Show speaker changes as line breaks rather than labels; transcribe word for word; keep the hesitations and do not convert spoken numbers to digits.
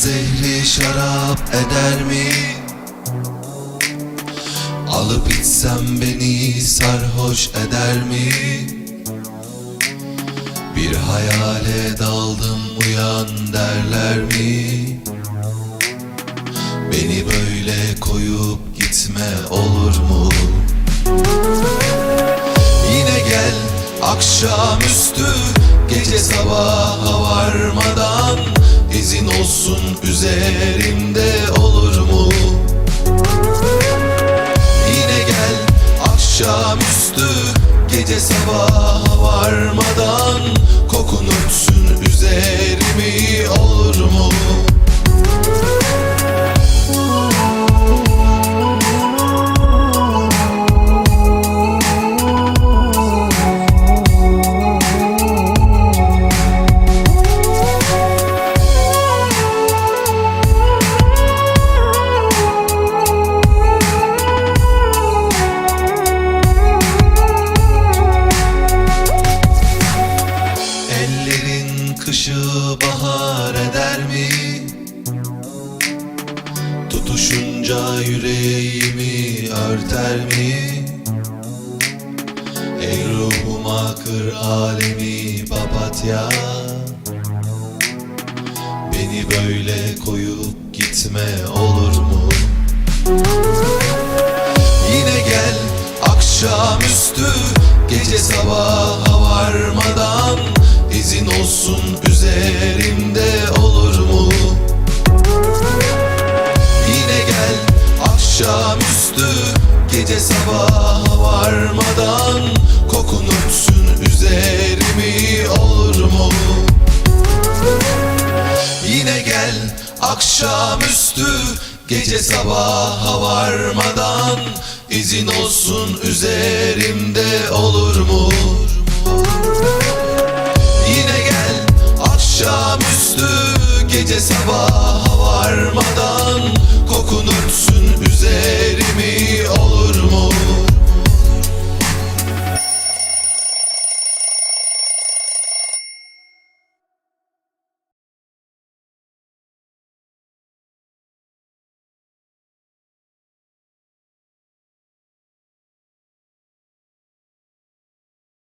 zehri şarap eder mi? Alıp içsem beni sarhoş eder mi? Bir hayale daldım uyan derler mi? Beni böyle koyup gitme olur mu? Yine gel akşamüstü, gece sabaha varmadan, izin olsun üzerimde olur mu? Yine gel akşamüstü, gece sabaha varmadan, kokun öpsün üzerimi olur mu? Kışı bahar eder mi? Tutuşunca yüreğimi örter mi? Ey ruhuma kır alemi papatya, beni böyle koyup gitme olur mu? Yine gel akşamüstü, gece sabaha varmadan, İzin olsun üzerimde olur mu? Yine gel akşamüstü, gece sabaha varmadan, kokun öpsün üzerimi olur mu? Yine gel akşamüstü, gece sabaha varmadan, izin olsun üzerimde olur mu? Yine gel akşamüstü, gece sabaha varmadan, kokun öpsün üzerimi olur mu?